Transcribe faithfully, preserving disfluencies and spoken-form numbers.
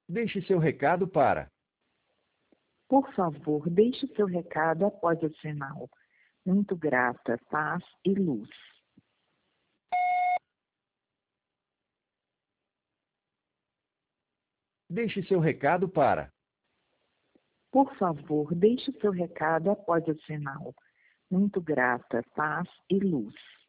Deixe seu recado para. Por favor, deixe seu recado após o sinal. Muito grata, paz e luz. Deixe seu recado para. Por favor, deixe seu recado após o sinal. Muito grata, paz e luz.